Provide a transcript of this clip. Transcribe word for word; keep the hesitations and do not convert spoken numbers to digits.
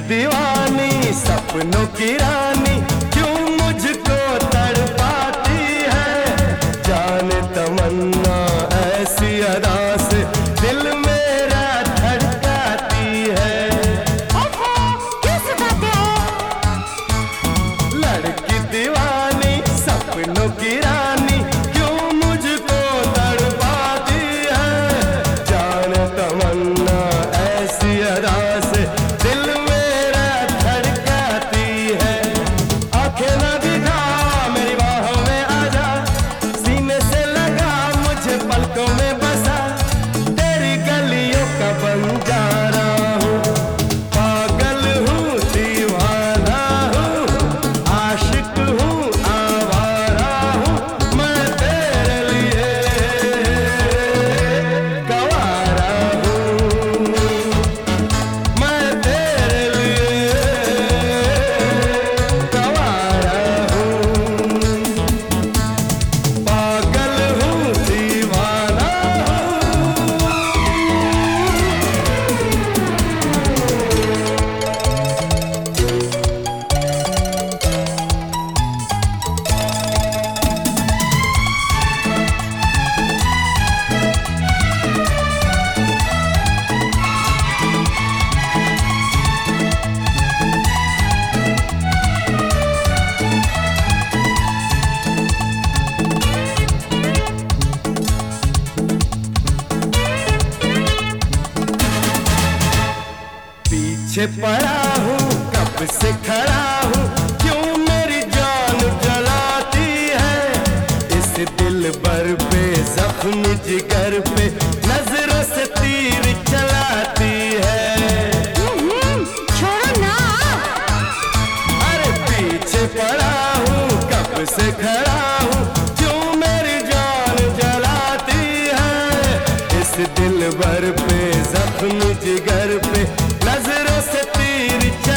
दीवानी सपनों की रानी क्यों मुझको तड़पाती है। जाने तमन्ना ऐसी अदा से दिल मेरा धड़काती है। ओहो, क्यों सताते हो? लड़की दीवानी सपनों की रानी क्यों मुझको तड़पाती है। जाने तमन्ना ऐसी अदा से दिल मेरा धड़काती है। आंखें ना दिखा मेरी बाहों में आजा, सीने से लगा मुझे पलकों में बसा। तेरी गलियों का बंजारा हूँ, पागल हूँ दीवाना हूँ, आशिक हूँ आवारा हूँ, मैं तेरे लिए गवारा हूँ। मैं तेरे लिए गवारा हूँ, पागल हूँ दीवाना हूँ। पीछे पड़ा हूँ कब से खड़ा हूँ, क्यों मेरी जान जलाती है। इस दिल भर पे जख्म जिगर पे नजरों से तीर चलाती है। हम्म, छोड़ो ना। अरे पीछे पड़ा हूँ कब से खड़ा हूँ, क्यों मेरी जान जलाती है। इस दिल भर पे जख्म जिगर पे नजरों से तीर